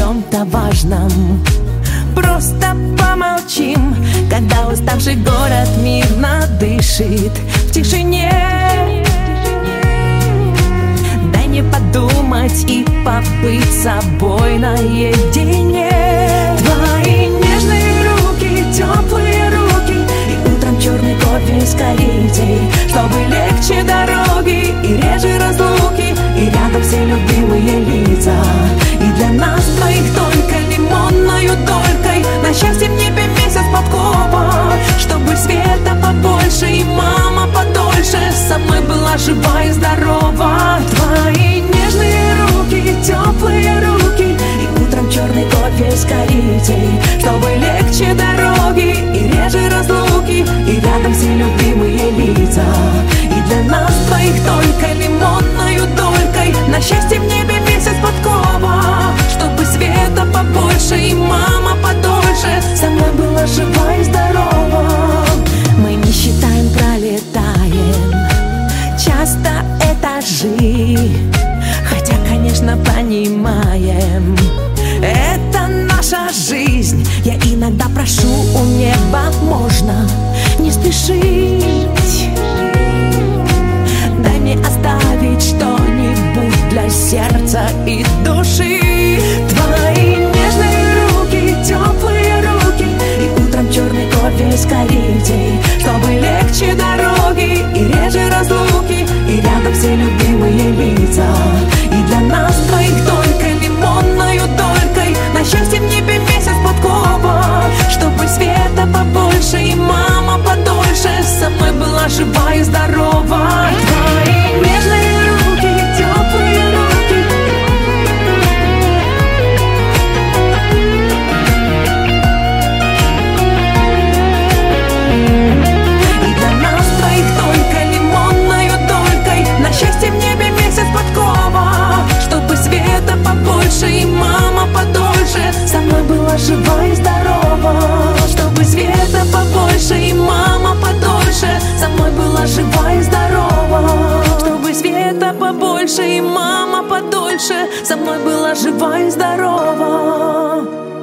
чем-то важном. Просто помолчим, когда уставший город мирно дышит в тишине. Дай мне подумать и побыть собой наедине. Твои нежные руки, теплые руки, и утром черный кофе с корицей, чтобы легче дороги и реже разлуки, и рядом все любимые лица. И для нас двоих только лимонною долькой на счастье в небе месяц подкопа, чтобы света побольше и мама подольше со мной была жива и здорова. Твои нежные руки, теплые руки, и утром черный кофе с корицей, чтобы легче дороги и реже разлуки, и рядом все любимые лица. И для нас двоих только лимонною долькой на счастье в небе месяц подкова, чтобы света побольше и мама подольше со мной была жива и здорова. Мы не считаем, пролетаем часто этажи, хотя, конечно, понимаем, это наша жизнь. Я иногда прошу у неба, можно не спешить. Дай мне оставить что-нибудь для сердца и души. Твои нежные руки, теплые руки, и утром черный кофе с корицей, чтобы легче дороги и реже разлуки, и рядом все любимые лица. И для нас двоих только лимонною долькой на счастье в небе месяц подкова, чтобы света побольше и мама подольше со мной была жива и здорова. Твои нежные руки, теплые руки, и для нас двоих только лимонною долькой на счастье в небе месяц подкова, чтобы света побольше и мама подольше со мной была жива и здорова. Чтобы света побольше и мама подольше со мной была жива и здорова. Чтобы света побольше и мама подольше со мной была жива и здорова.